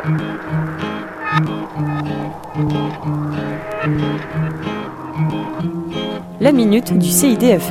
La minute du CIDFF.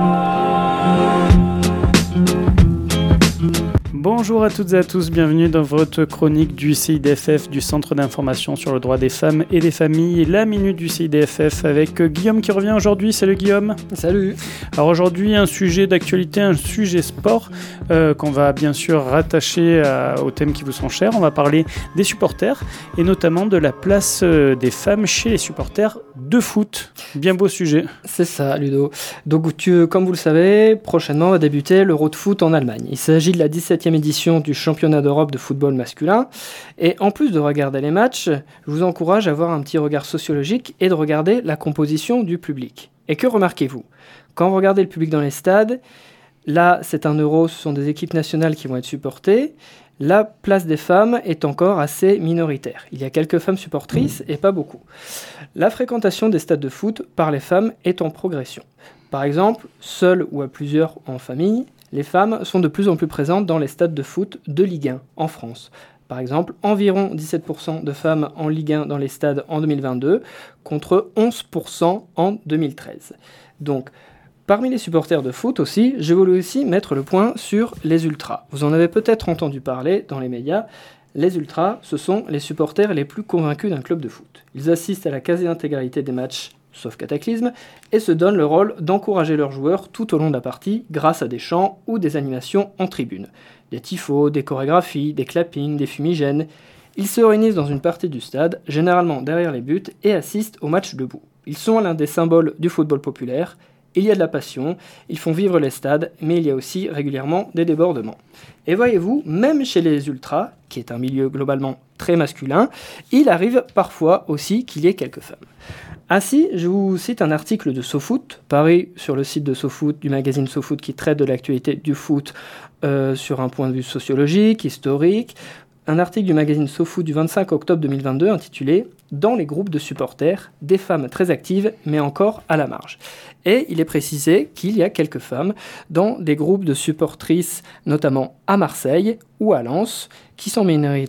Bonjour à toutes et à tous, bienvenue dans votre chronique du CIDFF, du Centre d'information sur le droit des femmes et des familles, la minute du CIDFF avec Guillaume qui revient aujourd'hui. Salut Guillaume. Salut. Alors aujourd'hui un sujet d'actualité, un sujet sport qu'on va bien sûr rattacher aux thèmes qui vous sont chers. On va parler des supporters et notamment de la place des femmes chez les supporters de foot. Bien beau sujet. C'est ça Ludo. Donc comme vous le savez, prochainement va débuter l'Euro de foot en Allemagne. Il s'agit de la 17e édition du championnat d'Europe de football masculin. Et en plus de regarder les matchs, je vous encourage à avoir un petit regard sociologique et de regarder la composition du public. Et que remarquez-vous ? Quand vous regardez le public dans les stades, là c'est un Euro, ce sont des équipes nationales qui vont être supportées. La place des femmes est encore assez minoritaire. Il y a quelques femmes supportrices et pas beaucoup. La fréquentation des stades de foot par les femmes est en progression. Par exemple, seules ou à plusieurs en famille, les femmes sont de plus en plus présentes dans les stades de foot de Ligue 1 en France. Par exemple, environ 17% de femmes en Ligue 1 dans les stades en 2022, contre 11% en 2013. Donc, parmi les supporters de foot aussi, je voulais aussi mettre le point sur les ultras. Vous en avez peut-être entendu parler dans les médias. Les ultras, ce sont les supporters les plus convaincus d'un club de foot. Ils assistent à la quasi-intégralité des matchs, sauf cataclysme, et se donnent le rôle d'encourager leurs joueurs tout au long de la partie grâce à des chants ou des animations en tribune. Des tifos, des chorégraphies, des clappings, des fumigènes. Ils se réunissent dans une partie du stade, généralement derrière les buts, et assistent au match debout. Ils sont l'un des symboles du football populaire. Il y a de la passion, ils font vivre les stades, mais il y a aussi régulièrement des débordements. Et voyez-vous, même chez les ultras, qui est un milieu globalement très masculin, il arrive parfois aussi qu'il y ait quelques femmes. Ainsi, je vous cite un article de SoFoot, paru sur le site de SoFoot, du magazine SoFoot, qui traite de l'actualité du foot sur un point de vue sociologique, historique. Un article du magazine SoFoot du 25 octobre 2022 intitulé « Dans les groupes de supporters, des femmes très actives mais encore à la marge ». Et il est précisé qu'il y a quelques femmes dans des groupes de supportrices, notamment à Marseille ou à Lens, qui sont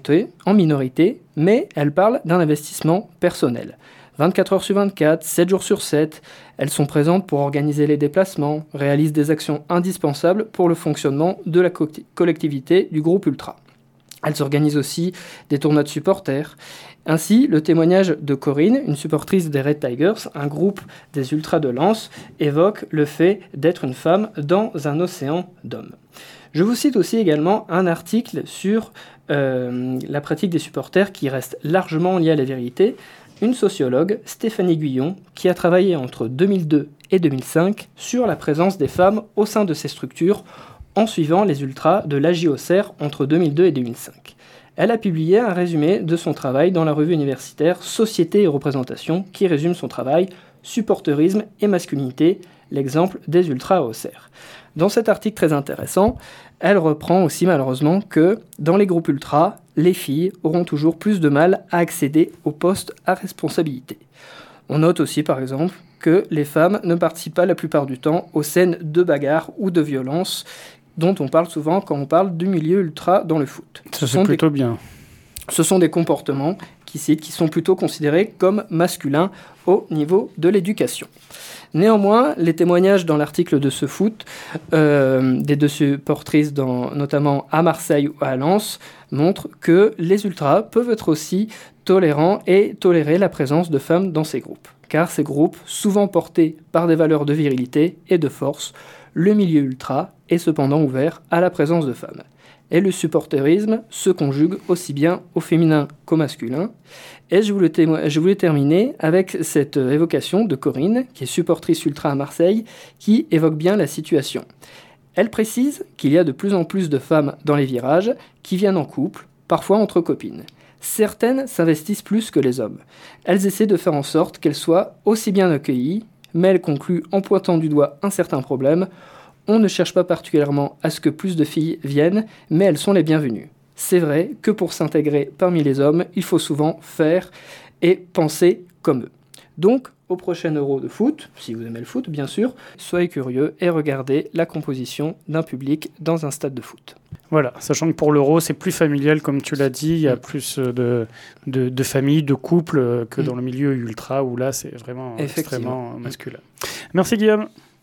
en minorité, mais elles parlent d'un investissement personnel. 24 heures sur 24, 7 jours sur 7, elles sont présentes pour organiser les déplacements, réalisent des actions indispensables pour le fonctionnement de la collectivité du groupe ultra. Elles organisent aussi des tournois de supporters. Ainsi, le témoignage de Corinne, une supportrice des Red Tigers, un groupe des Ultras de Lens, évoque le fait d'être une femme dans un océan d'hommes. Je vous cite aussi également un article sur la pratique des supporters qui reste largement liée à la vérité. Une sociologue, Stéphanie Guyon, qui a travaillé entre 2002 et 2005 sur la présence des femmes au sein de ces structures en suivant les ultras de l'AJOCR entre 2002 et 2005. Elle a publié un résumé de son travail dans la revue universitaire Société et représentation qui résume son travail Supporterisme et masculinité, l'exemple des ultras AOCR. Dans cet article très intéressant, elle reprend aussi malheureusement que dans les groupes ultras, les filles auront toujours plus de mal à accéder aux postes à responsabilité. On note aussi par exemple que les femmes ne participent pas la plupart du temps aux scènes de bagarre ou de violence dont on parle souvent quand on parle du milieu ultra dans le foot. Ça, c'est plutôt bien. Ce sont des comportements qui sont plutôt considérés comme masculins au niveau de l'éducation. Néanmoins, les témoignages dans l'article de SoFoot des deux supportrices, notamment à Marseille ou à Lens, montrent que les ultras peuvent être aussi tolérants et tolérer la présence de femmes dans ces groupes. Car ces groupes, souvent portés par des valeurs de virilité et de force, le milieu ultra est cependant ouvert à la présence de femmes. Et le supporterisme se conjugue aussi bien au féminin qu'au masculin. Et je voulais terminer avec cette évocation de Corinne, qui est supportrice ultra à Marseille, qui évoque bien la situation. Elle précise qu'il y a de plus en plus de femmes dans les virages qui viennent en couple, parfois entre copines. Certaines s'investissent plus que les hommes. Elles essaient de faire en sorte qu'elles soient aussi bien accueillies, mais elle conclut en pointant du doigt un certain problème. On ne cherche pas particulièrement à ce que plus de filles viennent, mais elles sont les bienvenues. C'est vrai que pour s'intégrer parmi les hommes, il faut souvent faire et penser comme eux. Donc, au prochain Euro de foot, si vous aimez le foot bien sûr, soyez curieux et regardez la composition d'un public dans un stade de foot. Voilà, sachant que pour l'Euro, c'est plus familial, comme tu l'as dit, il y a plus de familles, de couples que dans le milieu ultra, où là, c'est vraiment extrêmement masculin. Merci Guillaume.